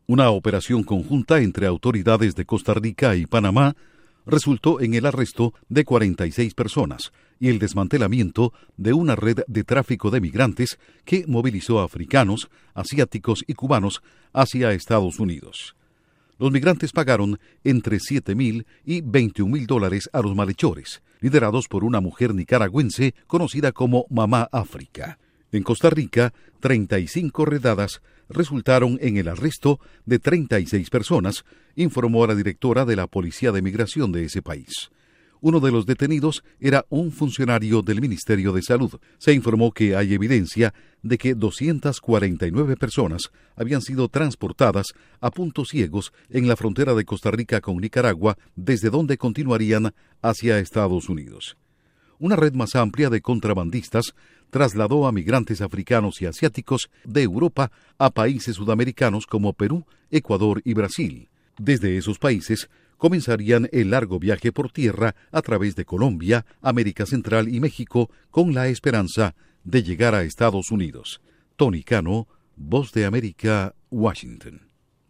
Una operación conjunta entre autoridades de Costa Rica y Panamá resultó en el arresto de 46 personas y el desmantelamiento de una red de tráfico de migrantes que movilizó a africanos, asiáticos y cubanos hacia Estados Unidos. Los migrantes pagaron entre $7,000 y $21,000 a los malhechores, liderados por una mujer nicaragüense conocida como Mamá África. En Costa Rica, 35 redadas resultaron en el arresto de 36 personas, informó la directora de la Policía de Migración de ese país. Uno de los detenidos era un funcionario del Ministerio de Salud. Se informó que hay evidencia de que 249 personas habían sido transportadas a puntos ciegos en la frontera de Costa Rica con Nicaragua, desde donde continuarían hacia Estados Unidos. Una red más amplia de contrabandistas trasladó a migrantes africanos y asiáticos de Europa a países sudamericanos como Perú, Ecuador y Brasil. Desde esos países comenzarían el largo viaje por tierra a través de Colombia, América Central y México con la esperanza de llegar a Estados Unidos. Tony Cano, Voz de América, Washington.